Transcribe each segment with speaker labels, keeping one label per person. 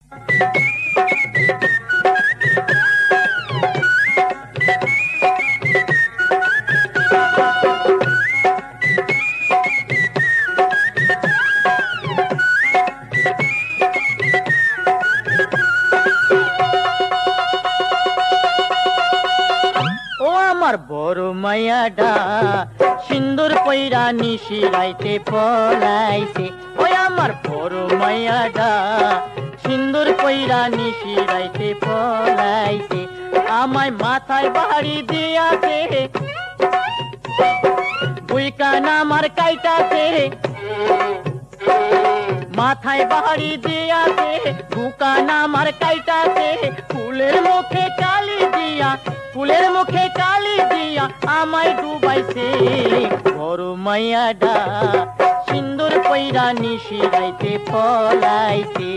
Speaker 1: বড় মায়াডা সিন্দুর পইরা নিশি রাইতে পলাইছে। ওই আমার বড় মায়াডা সিন্দুর পইরা নিশি রাইতে পলাইছে। আমায় মাথায় বাড়ি দিয়াছে, বুইকান আমার কাইটাছে। মাথায় বাড়ি দিয়াছে, বুকান আমার কাইটাছে। ফুলের মুখে কালি দিয়া, ফুলের মুখে কালি দিয়া আমায় ডুবাইছে। বড় মায়াডা সিন্দুর পইরা নিশি রাইতে পলাইছে।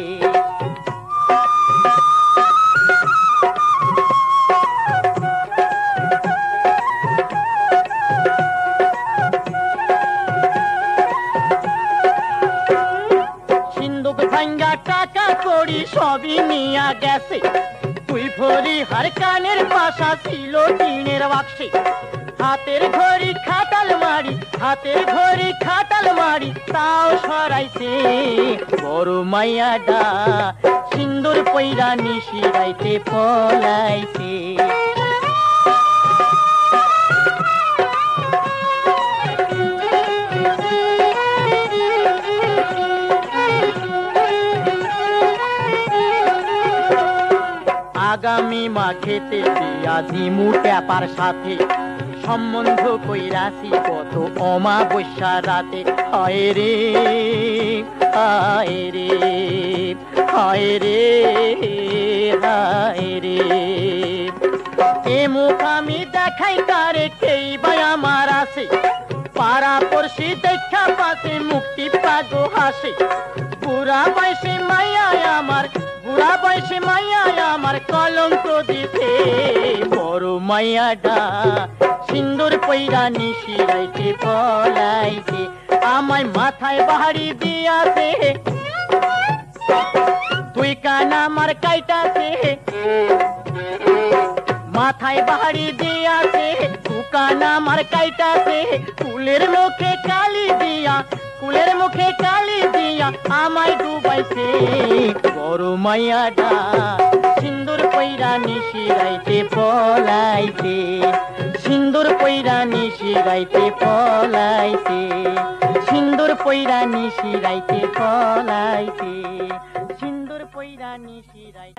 Speaker 1: সিন্দুক ভাঙ্গা টাকা কড়ি সবই নিয়া গেছে। তুই ভরি হার কানের পাশা ছিল টিনের বাক্সে। হাতের ঘড়ি খাটাল মারি, হাতের ঘড়ি খাটাল মারি তাও সরাইছে। বড় মায়াডা সিন্দুর পইরা নিশি রাইতে পলাইছে। আগামী মাঘেতে দিয়া দিমু ট্যাপার সাথে, সম্বন্ধ কইরাছি কত অমাবস্যা রাতে। হায় রে হায় রে হায় রে হায় রে, এ মুখ আমি দেখাই কারে কেই বা আমার আছে। পাড়া পড়শি দেখা পাশে মুক্তি পাগো হাসে। বুড়া বয়সে মাইয়া আমার, বুড়া বয়সে মাইয়া আমার কলঙ্ক দিছে। বড় মায়াডা সিন্দুর পইরা নিশি রাইতে পলাইছে। আমায় মাথায় বাড়ি দিয়াছে, তুই কান আমার কাইটাছে। মাথায় বাড়ি দিয়াছে, বুকান আমার কাইটাছে। ফুলের মুখে কালি দিয়া, ফুলের মুখে কালি দিয়া আমায় ডুবাইছে। বড় মায়াডা সিন্দুর পইরা নিশি রাইতে পলাইছে। সিন্দুর পইরা নিশি রাইতে পলাইছে। সিন্দুর পইরা নিশি রাইতে পলাইছে। সিন্দুর পইরা নিশি রাইতে